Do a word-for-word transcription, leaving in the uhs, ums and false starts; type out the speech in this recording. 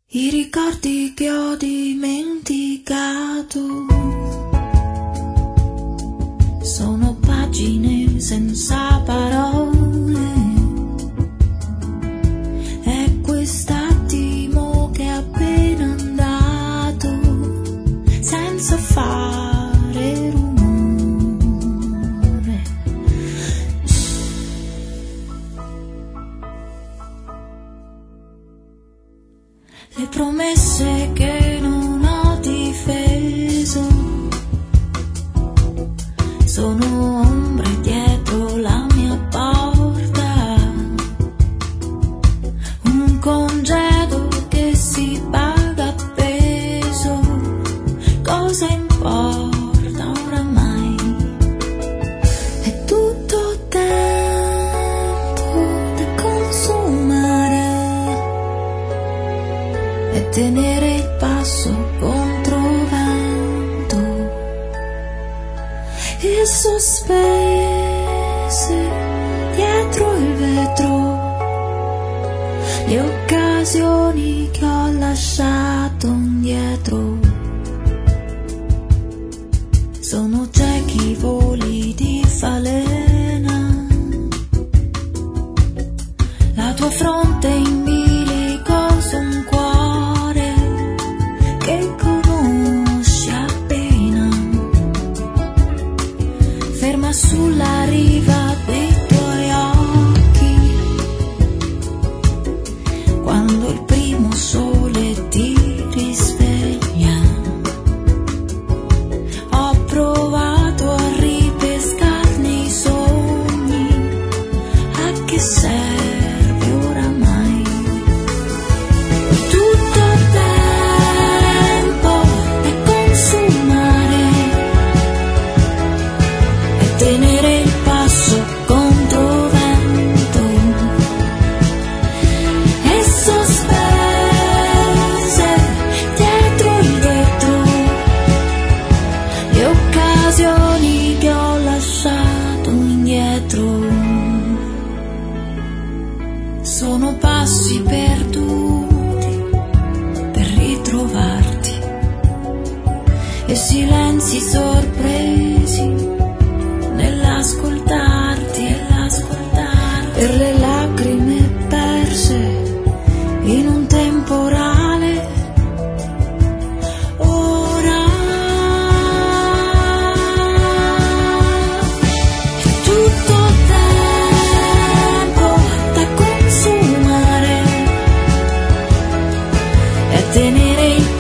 I ricordi che ho dimenticato sono pagine senza parole. È quest'attimo che è appena andato senza fare rumore. Le promesse che non ho difeso sono ombre dietro la mia porta, un congedo che si paga a peso. Cosa importa oramai? È tutto tempo da consumare e tenere il passo contro vento e sospese dietro il vetro le occasioni che ho lasciato indietro. Sono ciechi voli di falena, la tua fronte in bilico su un cuore che conosci appena, ferma sulla riva dei tuoi occhi, quando il primo sole ti risveglia. Ho provato a ripescarne i sogni, a che serve oramai? Tutto tempo da consumare e tenere il passo contro vento e sospese dietro il vetro le occasioni che ho lasciato indietro. Sono passi perduti per ritrovarti e silenzi sorpresi nell'ascoltarti, nell'ascoltarti, per le lacrime perse in un temporale. Ora è tutto tempo da consumare e tenere il